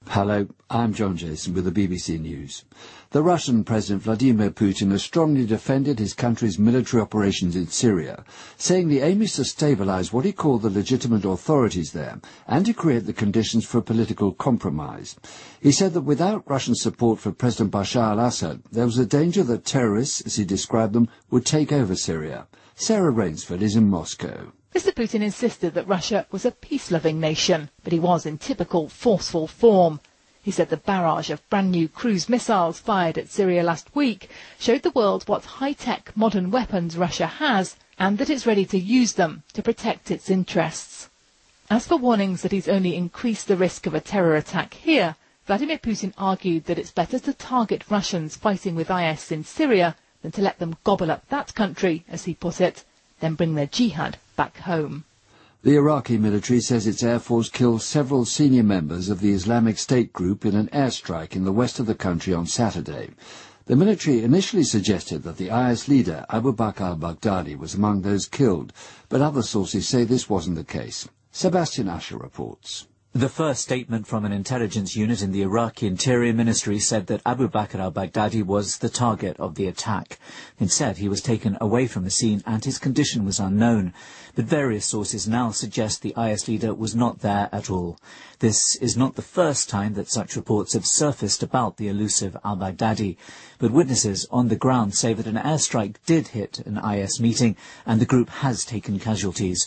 Hello, I'm John Jason with the BBC News. The Russian President Vladimir Putin has strongly defended his country's military operations in Syria, saying the aim is to stabilise what he called the legitimate authorities there and to create the conditions for a political compromise. He said that without Russian support for President Bashar al-Assad, there was a danger that terrorists, as he described them, would take over Syria. Sarah Rainsford is in Moscow. Mr. Putin insisted that Russia was a peace-loving nation, but he was in typical forceful form. He said the barrage of brand-new cruise missiles fired at Syria last week showed the world what high-tech modern weapons Russia has and that it's ready to use them to protect its interests. As for warnings that he's only increased the risk of a terror attack here, Vladimir Putin argued that it's better to target Russians fighting with IS in Syria than to let them gobble up that country, as he put it, then bring their jihad back home. The Iraqi military says its air force killed several senior members of the Islamic State group in an airstrike in the west of the country on Saturday. The military initially suggested that the IS leader Abu Bakr al-Baghdadi was among those killed, but other sources say this wasn't the case. Sebastian Usher reports. The first statement from an intelligence unit in the Iraqi Interior Ministry said that Abu Bakr al-Baghdadi was the target of the attack. Instead, he was taken away from the scene and his condition was unknown. But various sources now suggest the IS leader was not there at all. This is not the first time that such reports have surfaced about the elusive al-Baghdadi, but witnesses on the ground say that an airstrike did hit an IS meeting and the group has taken casualties.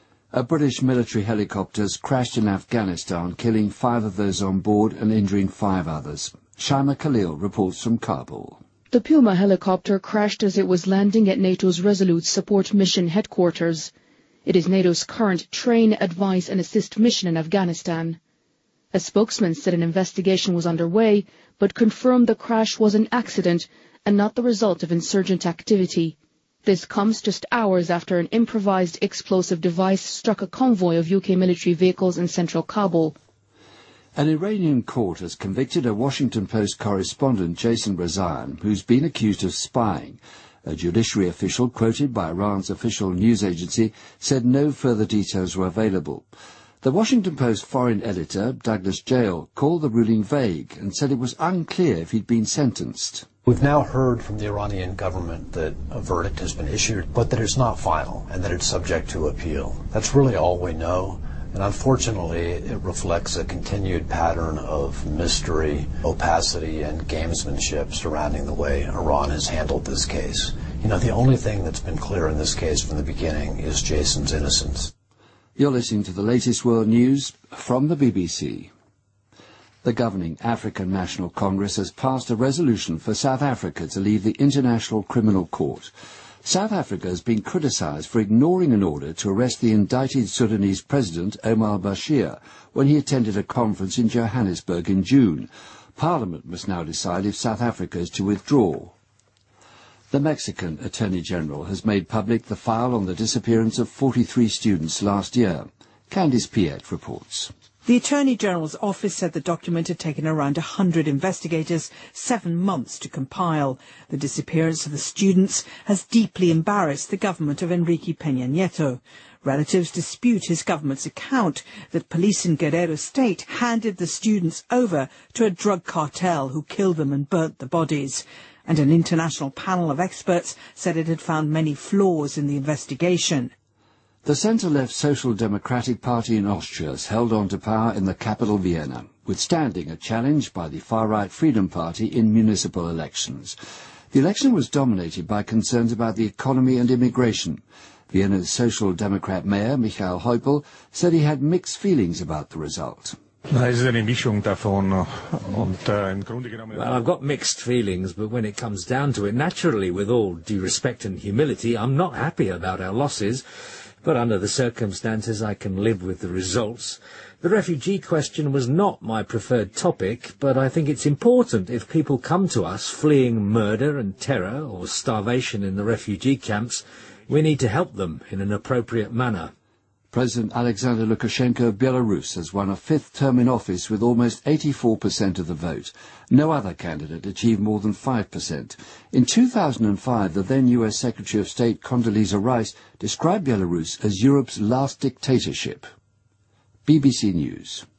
A British military helicopter has crashed in Afghanistan, killing 5 of those on board and injuring 5 others. Shaima Khalil reports from Kabul. The Puma helicopter crashed as it was landing at NATO's Resolute Support Mission headquarters. It is NATO's current train, advise and assist mission in Afghanistan. A spokesman said an investigation was underway, but confirmed the crash was an accident and not the result of insurgent activity. This comes just hours after an improvised explosive device struck a convoy of UK military vehicles in central Kabul. An Iranian court has convicted a Washington Post correspondent, Jason Rezaian, who's been accused of spying. A judiciary official quoted by Iran's official news agency said no further details were available. The Washington Post foreign editor, Douglas Jael, called the ruling vague and said it was unclear if he'd been sentenced. We've now heard from the Iranian government that a verdict has been issued, but that it's not final and that it's subject to appeal. That's really all we know, and unfortunately it reflects a continued pattern of mystery, opacity, and gamesmanship surrounding the way Iran has handled this case. You know, the only thing that's been clear in this case from the beginning is Jason's innocence. You're listening to the latest world news from the BBC. The governing African National Congress has passed a resolution for South Africa to leave the International Criminal Court. South Africa has been criticised for ignoring an order to arrest the indicted Sudanese president Omar al-Bashir when he attended a conference in Johannesburg in June. Parliament must now decide if South Africa is to withdraw. The Mexican Attorney General has made public the file on the disappearance of 43 students last year. Candice Piet reports. The Attorney General's office said the document had taken around 100 investigators 7 months to compile. The disappearance of the students has deeply embarrassed the government of Enrique Peña Nieto. Relatives dispute his government's account that police in Guerrero State handed the students over to a drug cartel who killed them and burnt the bodies. And an international panel of experts said it had found many flaws in the investigation. The centre-left Social Democratic Party in Austria has held on to power in the capital Vienna, withstanding a challenge by the far-right Freedom Party in municipal elections. The election was dominated by concerns about the economy and immigration. Vienna's Social Democrat mayor, Michael Häupl, said he had mixed feelings about the result. Well, I've got mixed feelings, but when it comes down to it, naturally, with all due respect and humility, I'm not happy about our losses. But under the circumstances, I can live with the results. The refugee question was not my preferred topic, but I think it's important if people come to us fleeing murder and terror or starvation in the refugee camps, we need to help them in an appropriate manner. President Alexander Lukashenko of Belarus has won a 5th term in office with almost 84% of the vote. No other candidate achieved more than 5%. In 2005, the then US Secretary of State Condoleezza Rice described Belarus as Europe's last dictatorship. BBC News.